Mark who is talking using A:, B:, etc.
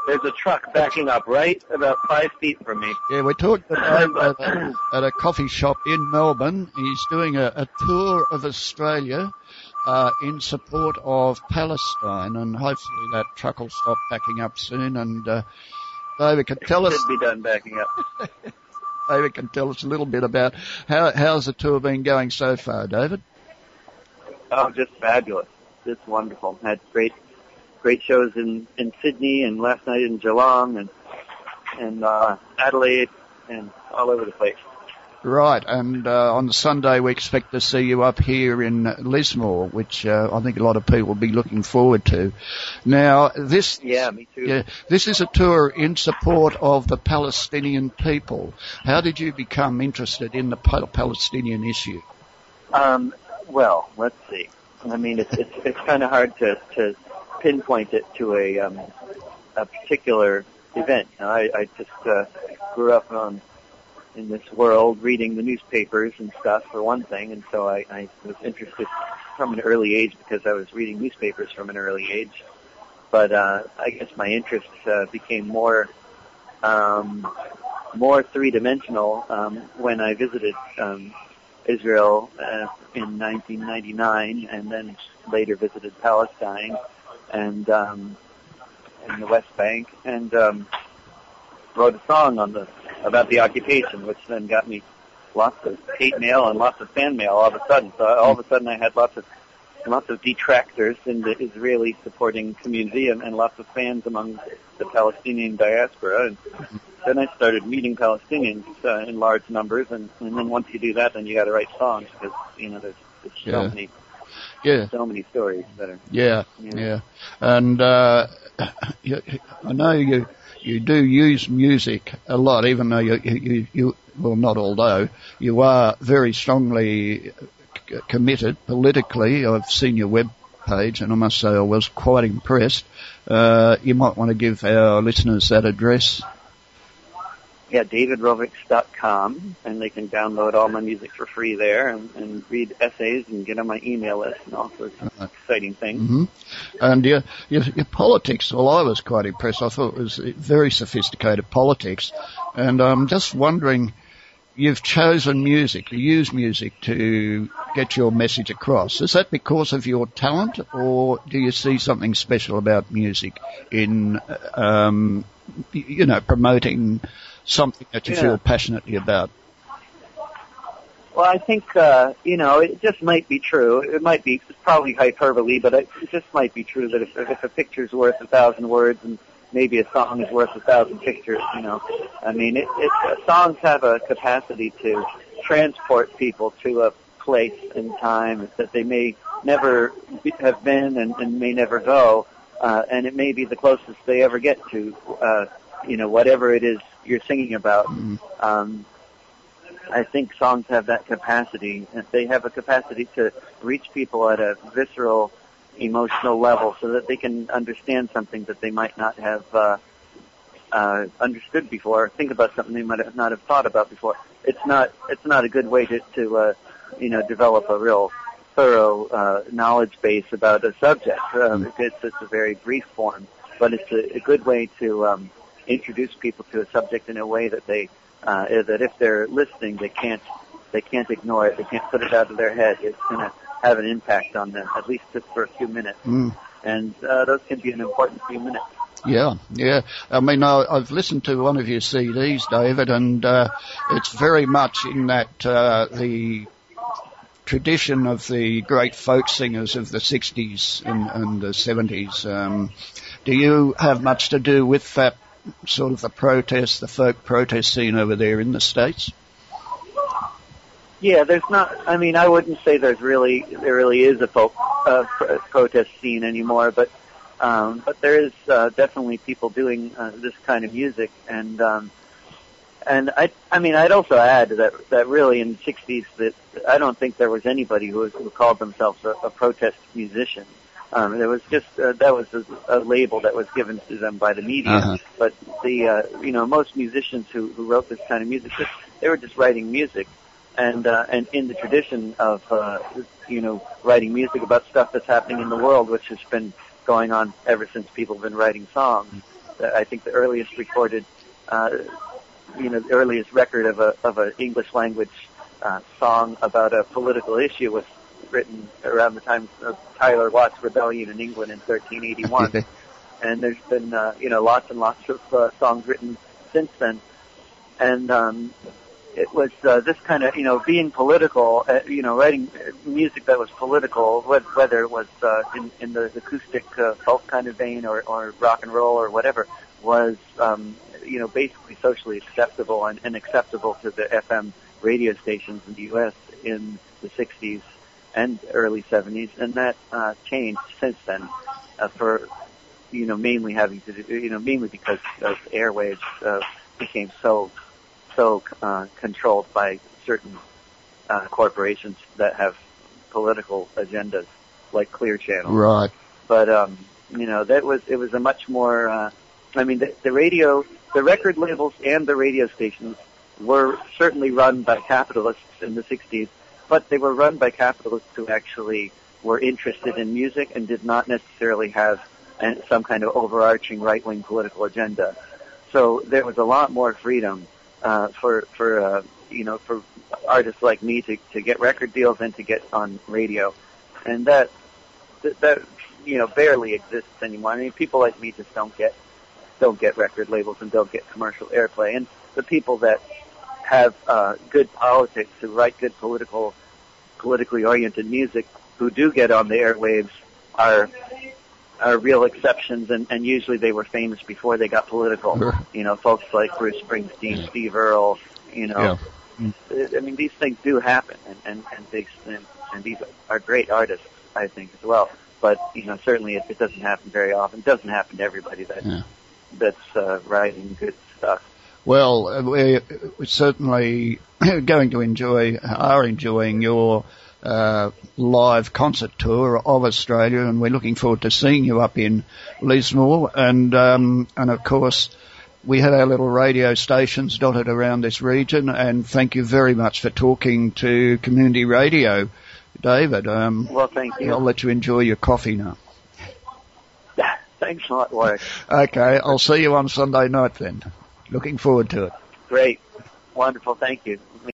A: There's a truck backing up right about 5 feet from me.
B: Yeah, we're talking about at a coffee shop in Melbourne. He's doing a tour of Australia in support of Palestine, and hopefully that truck will stop backing up soon. And David can tell us.
A: Should be done backing up.
B: David can tell us a little bit about how's the tour been going so far, David?
A: Oh, just fabulous. Just wonderful. Had great shows in Sydney and last night in Geelong and Adelaide and all over the place.
B: Right, and on Sunday we expect to see you up here in Lismore, which I think a lot of people will be looking forward to. Now, this
A: me too.
B: Yeah, this is a tour in support of the Palestinian people. How did you become interested in the Palestinian issue?
A: Well, let's see. I mean, it's kind of hard to pinpoint it to a particular event. You know, I just grew up in this world reading the newspapers and stuff for one thing, and so I was interested from an early age because I was reading newspapers from an early age. But I guess my interest became more three-dimensional when I visited Israel in 1999, and then later visited Palestine and in the West Bank, and wrote a song about the occupation, which then got me lots of hate mail and lots of fan mail all of a sudden. So all of a sudden I had lots of detractors in the Israeli supporting community and lots of fans among the Palestinian diaspora. And then I started meeting Palestinians in large numbers, and then once you do that, then you got to write songs because there's so many. Yeah. So many stories that are.
B: Yeah. And I know you do use music a lot, even though you well, not although you are very strongly committed politically. I've seen your web page, and I must say I was quite impressed. You might want to give our listeners that address.
A: Yeah, davidrovics.com, and they can download all my music for free there and read essays and get on my email list and all sorts of exciting things.
B: Mm-hmm. And your politics, well, I was quite impressed. I thought it was very sophisticated politics. And I'm just wondering, you've chosen music, you use music to get your message across. Is that because of your talent, or do you see something special about music in, promoting something that you feel passionately about?
A: Well, I think, it just might be true. It's probably hyperbole, but it just might be true that if a picture's worth 1,000 words and maybe a song is worth 1,000 pictures, I mean, songs have a capacity to transport people to a place and time that they may never have been and may never go, and it may be the closest they ever get to, whatever it is you're singing about. I think songs have that capacity. They have a capacity to reach people at a visceral, emotional level so that they can understand something that they might not have understood before, think about something they might not have thought about before. It's not a good way to develop a real thorough knowledge base about a subject. It's a very brief form, but it's a good way to introduce people to a subject in a way that that if they're listening, they can't ignore it. They can't put it out of their head. It's going to have an impact on them, at least just for a few minutes. And those can be an important few minutes.
B: Yeah. I mean, I've listened to one of your CDs, David, and it's very much in that the tradition of the great folk singers of the 60s and the 70s. Do you have much to do with that sort of the folk protest scene over there in the States?
A: Yeah, there's not, I mean, I wouldn't say there really is a folk protest scene anymore, but there is definitely people doing this kind of music, and I'd also add that really in the 60s that I don't think there was anybody who called themselves a protest musician. There was just that was a label that was given to them by the media. But the most musicians who wrote this kind of music, they were just writing music, and in the tradition of writing music about stuff that's happening in the world, which has been going on ever since people have been writing songs. I think the earliest recorded, the earliest record of a English language song about a political issue was written around the time of Tyler Watt's rebellion in England in 1381. And there's been, lots and lots of songs written since then. And it was this kind of, being political, writing music that was political, whether it was in the acoustic folk kind of vein or rock and roll or whatever, was, basically socially acceptable and acceptable to the FM radio stations in the U.S. in the 60s and early 70s. And that changed since then mainly having to do, mainly because the airwaves became so controlled by certain corporations that have political agendas, like Clear Channel.
B: Right.
A: But it was a much more. The record labels and the radio stations were certainly run by capitalists in the 60s, but they were run by capitalists who actually were interested in music and did not necessarily have some kind of overarching right-wing political agenda. So there was a lot more freedom for artists like me to get record deals and to get on radio, and that barely exists anymore. I mean, people like me just don't get record labels and don't get commercial airplay. And the people that have good politics, who write good politically oriented music, who do get on the airwaves are real exceptions, and usually they were famous before they got political.
B: Sure.
A: Folks like Bruce Springsteen, Steve Earle,
B: Yeah.
A: I mean, these things do happen, and these are great artists, I think, as well. But, certainly it doesn't happen very often. It doesn't happen to everybody that's writing good stuff.
B: Well, we're certainly are enjoying your live concert tour of Australia, and we're looking forward to seeing you up in Lismore. And of course, we have our little radio stations dotted around this region, and thank you very much for talking to Community Radio, David.
A: Well, thank you.
B: I'll let you enjoy your coffee now.
A: Thanks a lot, Warwick.
B: Okay, I'll see you on Sunday night then. Looking forward to it.
A: Great. Wonderful. Thank you.